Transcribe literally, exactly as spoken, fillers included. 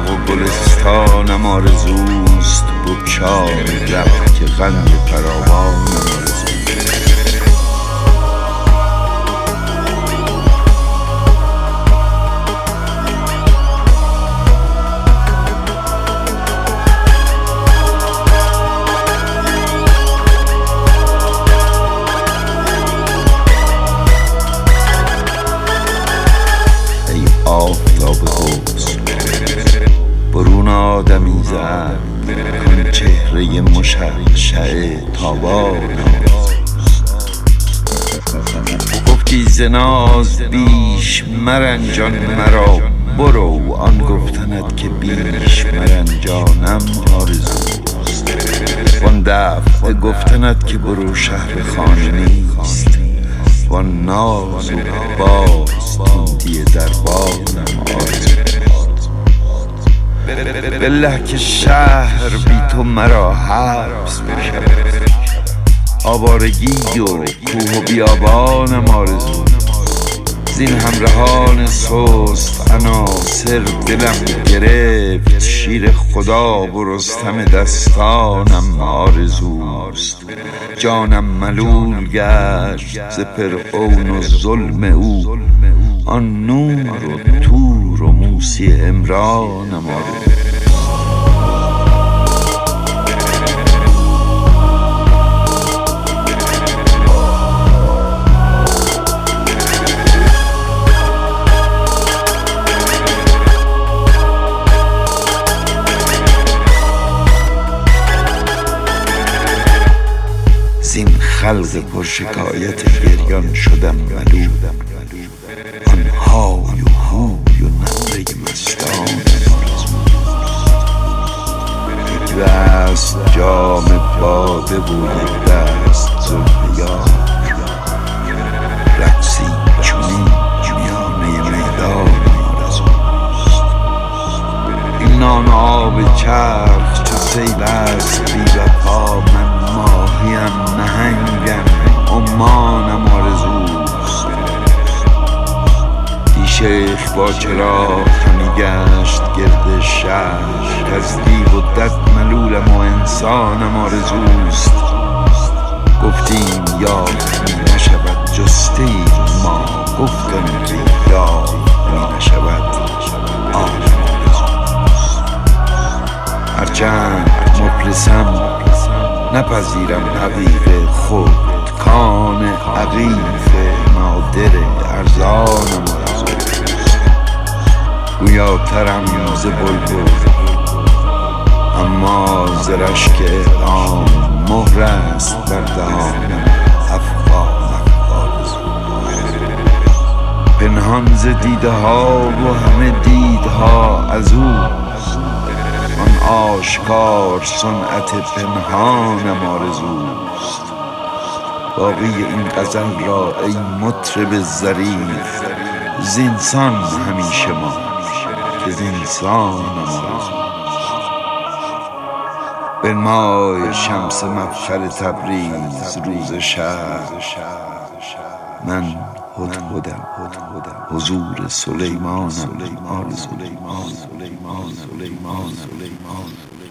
باغ و گلستانم آرزوست، بگشای لب که قند فراوانم آرزوست. آفتاب حسن برون آدمی زد، کن چهره مشعشع تابانم. گفتی ز ناز بیش مرنجان مرا، برو آن گفتنت که بیش مرنجانم آرزوست. وان دفع گفتنت که برو شهر خانه نیست، وان ناز و باز تندی دربانم آرزوست. بالله که شهر بی تو مرا حبس بشود، آوارگی و کوه و بیابانم آرزوست. زین همراهان سست عناصر دلم گرفت، شیر خدا و رستم دستانم آرزوست. جانم ملول گشت ز فرعون و ظلم او، آن نور و طور و موسی عمرانم آرزوست. زین خلق پر شکایت گریان شدم ملول، آن های و هوی و نعره مستانم آرزوست. یک دست جام باده و یک دست زلف یار، رقصی چنین میانه میدانم آرزوست. این نان و آب چرخ چو سیل است بی وفا، من ماهیم نهنگم عمانم آرزوست. دی شیخ با چراغ همی گشت گرد شهر، از دیو و دد ملولم و انسانم آرزوست. گفتیم یاد می نشود جستیم ما، گفتم که یاد می نشود آن آرزوست. هرچند مفلسم نپذیرم حقیق خود، کان عقیق نادر ارزانم آرزوست. گویاترم ز بلبل اما ز رشک اعلام، مهر است بر دهانم افغانم آرزوست. پنهان ز دیده ها و همه دیدها از اوست، آن آشکار صنعت پنهانم آرزوست. باقی این غزل را ای مطرب ظریف، زینسان همیشه ما که زینسانم آرزوست. بنمای شمس مفخر تبریز روز شهر، من هدهدم حضور سلیمانم آرزوست.